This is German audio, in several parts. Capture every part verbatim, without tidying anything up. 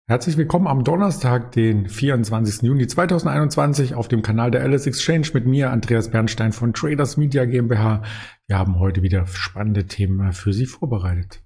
Herzlich willkommen am Donnerstag, den vierundzwanzigsten Juni zweitausendeinundzwanzig auf dem Kanal der Alice Exchange mit mir, Andreas Bernstein von Traders Media GmbH. Wir haben heute wieder spannende Themen für Sie vorbereitet.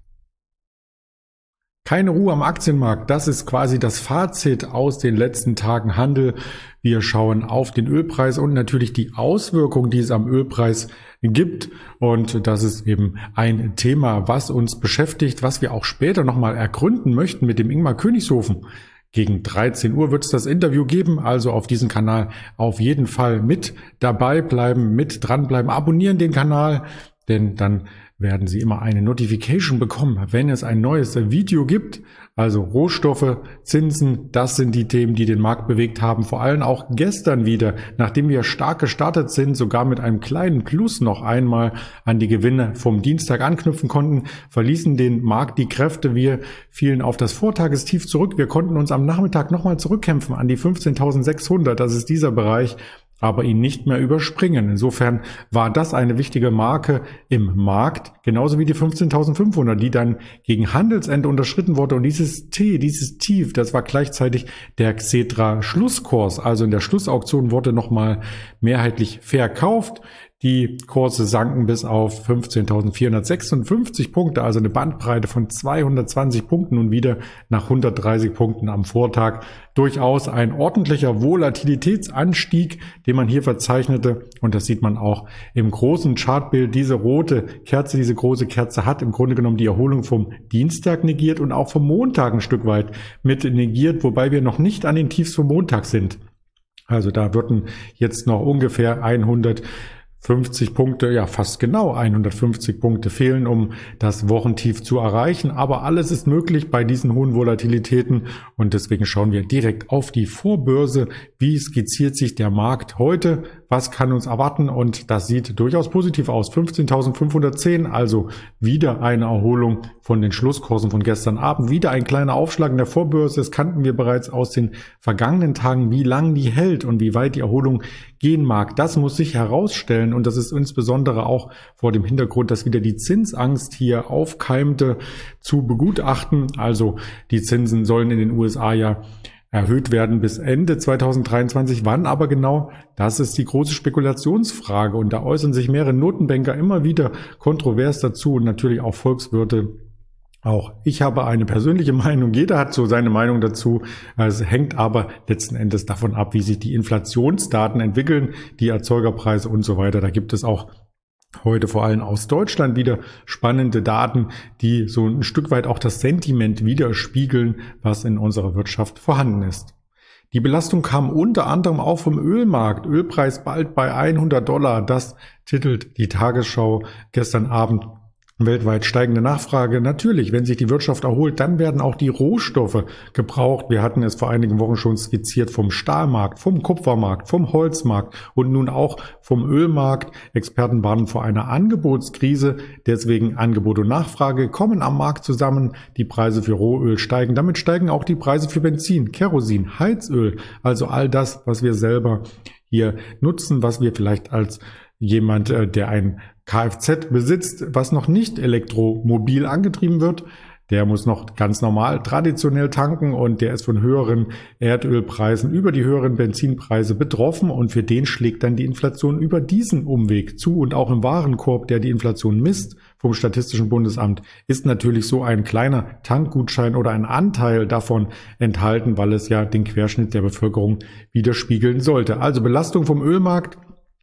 Keine Ruhe am Aktienmarkt, das ist quasi das Fazit aus den letzten Tagen Handel. Wir schauen auf den Ölpreis und natürlich die Auswirkungen, die es am Ölpreis gibt. Und das ist eben ein Thema, was uns beschäftigt, was wir auch später nochmal ergründen möchten mit dem Ingmar Königshofen. Gegen dreizehn Uhr wird es das Interview geben, also auf diesem Kanal auf jeden Fall mit dabei bleiben, mit dranbleiben, abonnieren den Kanal, denn dann werden Sie immer eine Notification bekommen, wenn es ein neues Video gibt. Also Rohstoffe, Zinsen, das sind die Themen, die den Markt bewegt haben. Vor allem auch gestern wieder, nachdem wir stark gestartet sind, sogar mit einem kleinen Plus noch einmal an die Gewinne vom Dienstag anknüpfen konnten, verließen den Markt die Kräfte. Wir fielen auf das Vortagestief zurück. Wir konnten uns am Nachmittag nochmal zurückkämpfen an die fünfzehntausendsechshundert. Das ist dieser Bereich, aber ihn nicht mehr überspringen. Insofern war das eine wichtige Marke im Markt, genauso wie die fünfzehntausendfünfhundert, die dann gegen Handelsende unterschritten wurde. Und dieses T, dieses Tief, das war gleichzeitig der Xetra-Schlusskurs. Also in der Schlussauktion wurde nochmal mehrheitlich verkauft. Die Kurse sanken bis auf fünfzehntausendvierhundertsechsundfünfzig Punkte, also eine Bandbreite von zweihundertzwanzig Punkten und wieder nach hundertdreißig Punkten am Vortag. Durchaus ein ordentlicher Volatilitätsanstieg, den man hier verzeichnete. Und das sieht man auch im großen Chartbild. Diese rote Kerze, diese große Kerze hat im Grunde genommen die Erholung vom Dienstag negiert und auch vom Montag ein Stück weit mit negiert, wobei wir noch nicht an den Tiefs vom Montag sind. Also da würden jetzt noch ungefähr hundertfünfzig Punkte, ja fast genau hundertfünfzig Punkte fehlen, um das Wochentief zu erreichen. Aber alles ist möglich bei diesen hohen Volatilitäten und deswegen schauen wir direkt auf die Vorbörse. Wie skizziert sich der Markt heute? Was kann uns erwarten? Und das sieht durchaus positiv aus. fünfzehntausendfünfhundertzehn, also wieder eine Erholung von den Schlusskursen von gestern Abend. Wieder ein kleiner Aufschlag in der Vorbörse. Das kannten wir bereits aus den vergangenen Tagen, wie lang die hält und wie weit die Erholung gehen mag. Das muss sich herausstellen und das ist insbesondere auch vor dem Hintergrund, dass wieder die Zinsangst hier aufkeimte, zu begutachten. Also die Zinsen sollen in den U S A ja erhöht werden bis Ende zweitausenddreiundzwanzig. Wann aber genau? Das ist die große Spekulationsfrage und da äußern sich mehrere Notenbanker immer wieder kontrovers dazu und natürlich auch Volkswirte. Auch ich habe eine persönliche Meinung, jeder hat so seine Meinung dazu. Es hängt aber letzten Endes davon ab, wie sich die Inflationsdaten entwickeln, die Erzeugerpreise und so weiter. Da gibt es auch heute vor allem aus Deutschland wieder spannende Daten, die so ein Stück weit auch das Sentiment widerspiegeln, was in unserer Wirtschaft vorhanden ist. Die Belastung kam unter anderem auch vom Ölmarkt. Ölpreis bald bei hundert Dollar. Das titelt die Tagesschau gestern Abend. Weltweit steigende Nachfrage. Natürlich, wenn sich die Wirtschaft erholt, dann werden auch die Rohstoffe gebraucht. Wir hatten es vor einigen Wochen schon skizziert vom Stahlmarkt, vom Kupfermarkt, vom Holzmarkt und nun auch vom Ölmarkt. Experten warnen vor einer Angebotskrise. Deswegen Angebot und Nachfrage kommen am Markt zusammen. Die Preise für Rohöl steigen. Damit steigen auch die Preise für Benzin, Kerosin, Heizöl. Also all das, was wir selber hier nutzen, was wir vielleicht als jemand, der ein Kfz besitzt, was noch nicht elektromobil angetrieben wird, der muss noch ganz normal traditionell tanken und der ist von höheren Erdölpreisen über die höheren Benzinpreise betroffen und für den schlägt dann die Inflation über diesen Umweg zu und auch im Warenkorb, der die Inflation misst vom Statistischen Bundesamt, ist natürlich so ein kleiner Tankgutschein oder ein Anteil davon enthalten, weil es ja den Querschnitt der Bevölkerung widerspiegeln sollte. Also Belastung vom Ölmarkt.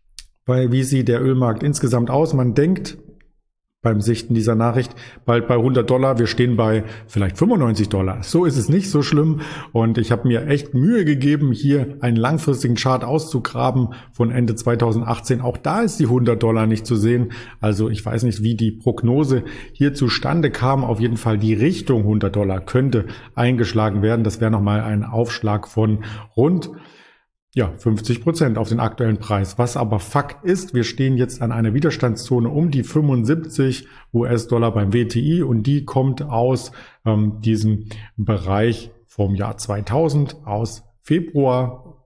Weil wie sieht der Ölmarkt insgesamt aus? Man denkt beim Sichten dieser Nachricht bald bei hundert Dollar, wir stehen bei vielleicht fünfundneunzig Dollar. So ist es nicht so schlimm und ich habe mir echt Mühe gegeben, hier einen langfristigen Chart auszugraben von Ende zweitausendachtzehn. Auch da ist die hundert Dollar nicht zu sehen. Also ich weiß nicht, wie die Prognose hier zustande kam. Auf jeden Fall die Richtung hundert Dollar könnte eingeschlagen werden. Das wäre nochmal ein Aufschlag von rund Ja, fünfzig Prozent auf den aktuellen Preis. Was aber Fakt ist, wir stehen jetzt an einer Widerstandszone um die fünfundsiebzig US-Dollar beim W T I und die kommt aus ähm, diesem Bereich vom Jahr zweitausend, aus Februar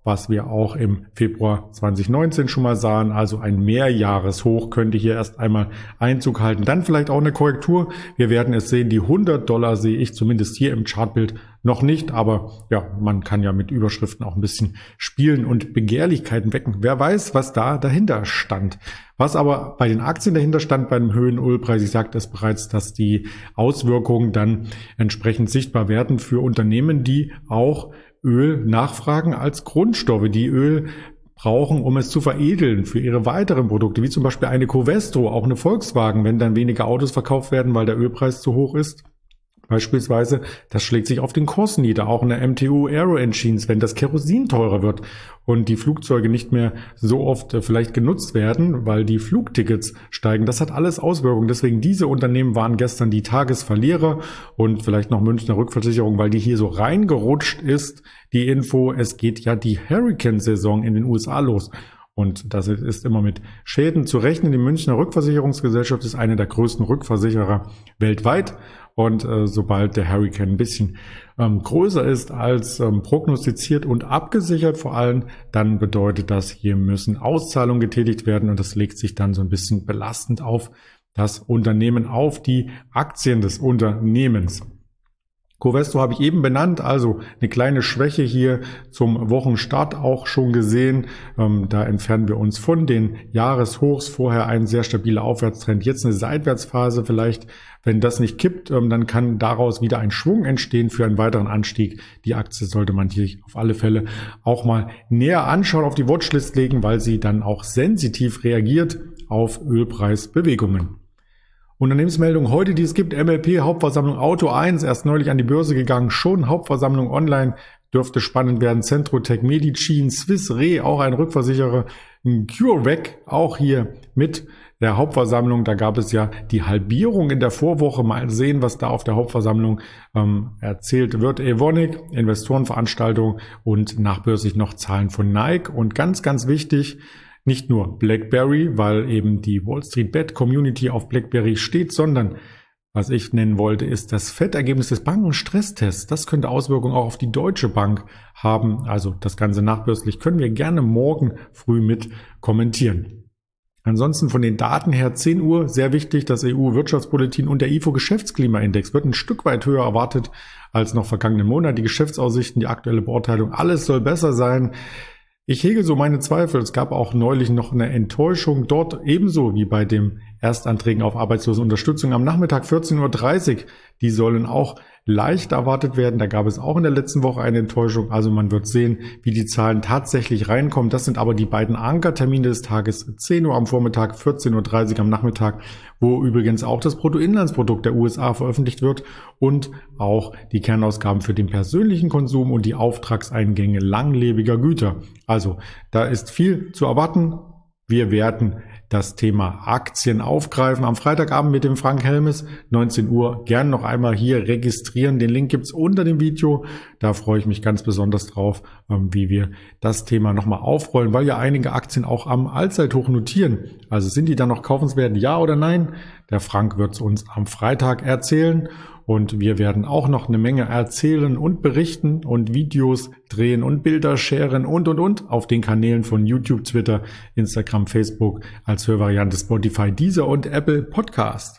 was wir auch im Februar zwanzig neunzehn schon mal sahen. Also ein Mehrjahreshoch könnte hier erst einmal Einzug halten. Dann vielleicht auch eine Korrektur. Wir werden es sehen. Die hundert Dollar sehe ich zumindest hier im Chartbild noch nicht. Aber ja, man kann ja mit Überschriften auch ein bisschen spielen und Begehrlichkeiten wecken. Wer weiß, was da dahinter stand. Was aber bei den Aktien dahinter stand, beim höheren Ölpreis, ich sagte es bereits, dass die Auswirkungen dann entsprechend sichtbar werden für Unternehmen, die auch Öl nachfragen als Grundstoffe, die Öl brauchen, um es zu veredeln für ihre weiteren Produkte, wie zum Beispiel eine Covestro, auch eine Volkswagen, wenn dann weniger Autos verkauft werden, weil der Ölpreis zu hoch ist. Beispielsweise, das schlägt sich auf den Kurs nieder, auch in der M T U Aero Engines, wenn das Kerosin teurer wird und die Flugzeuge nicht mehr so oft vielleicht genutzt werden, weil die Flugtickets steigen. Das hat alles Auswirkungen. Deswegen diese Unternehmen waren gestern die Tagesverlierer und vielleicht noch Münchner Rückversicherung, weil die hier so reingerutscht ist. Die Info, es geht ja die Hurricane-Saison in den U S A los. Und das ist immer mit Schäden zu rechnen. Die Münchner Rückversicherungsgesellschaft ist eine der größten Rückversicherer weltweit. Und äh, sobald der Hurricane ein bisschen ähm, größer ist als ähm, prognostiziert und abgesichert vor allem, dann bedeutet das, hier müssen Auszahlungen getätigt werden. Und das legt sich dann so ein bisschen belastend auf das Unternehmen, auf die Aktien des Unternehmens. Covestro habe ich eben benannt, also eine kleine Schwäche hier zum Wochenstart auch schon gesehen. Ähm, da entfernen wir uns von den Jahreshochs. Vorher ein sehr stabiler Aufwärtstrend, jetzt eine Seitwärtsphase vielleicht. Wenn das nicht kippt, ähm, dann kann daraus wieder ein Schwung entstehen für einen weiteren Anstieg. Die Aktie sollte man hier auf alle Fälle auch mal näher anschauen, auf die Watchlist legen, weil sie dann auch sensitiv reagiert auf Ölpreisbewegungen. Unternehmensmeldung heute, die es gibt, M L P, Hauptversammlung Auto eins, erst neulich an die Börse gegangen, schon Hauptversammlung online, dürfte spannend werden, Centrotech, Medicin, Swiss Re, auch ein Rückversicherer, CureVac, auch hier mit der Hauptversammlung, da gab es ja die Halbierung in der Vorwoche, mal sehen, was da auf der Hauptversammlung ähm, erzählt wird. Evonik, Investorenveranstaltung und nachbörslich noch Zahlen von Nike und ganz, ganz wichtig, nicht nur BlackBerry, weil eben die Wall Street Bet Community auf BlackBerry steht, sondern was ich nennen wollte, ist das F E D-Ergebnis des Bankenstresstests. Das könnte Auswirkungen auch auf die Deutsche Bank haben. Also das Ganze nachbörslich können wir gerne morgen früh mit kommentieren. Ansonsten von den Daten her zehn Uhr, sehr wichtig, das E U-Wirtschaftsbulletin und der I F O-Geschäftsklimaindex wird ein Stück weit höher erwartet als noch vergangenen Monat. Die Geschäftsaussichten, die aktuelle Beurteilung, alles soll besser sein. Ich hege so meine Zweifel. Es gab auch neulich noch eine Enttäuschung dort, ebenso wie bei dem Erstanträgen auf Arbeitslosenunterstützung am Nachmittag vierzehn Uhr dreißig. Die sollen auch leicht erwartet werden. Da gab es auch in der letzten Woche eine Enttäuschung. Also man wird sehen, wie die Zahlen tatsächlich reinkommen. Das sind aber die beiden Ankertermine des Tages. zehn Uhr am Vormittag, vierzehn Uhr dreißig am Nachmittag, wo übrigens auch das Bruttoinlandsprodukt der U S A veröffentlicht wird und auch die Kernausgaben für den persönlichen Konsum und die Auftragseingänge langlebiger Güter. Also da ist viel zu erwarten. Wir werden das Thema Aktien aufgreifen am Freitagabend mit dem Frank Helmes, neunzehn Uhr. Gern noch einmal hier registrieren. Den Link gibt's unter dem Video. Da freue ich mich ganz besonders drauf, wie wir das Thema nochmal aufrollen, weil ja einige Aktien auch am Allzeithoch notieren. Also sind die dann noch kaufenswert, ja oder nein? Der Frank wird's uns am Freitag erzählen. Und wir werden auch noch eine Menge erzählen und berichten und Videos drehen und Bilder sharen und, und, und auf den Kanälen von YouTube, Twitter, Instagram, Facebook, als Hörvariante Spotify, Deezer und Apple Podcast.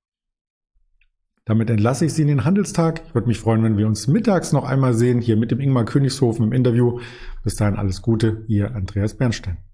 Damit entlasse ich Sie in den Handelstag. Ich würde mich freuen, wenn wir uns mittags noch einmal sehen, hier mit dem Ingmar Königshofen im Interview. Bis dahin alles Gute, Ihr Andreas Bernstein.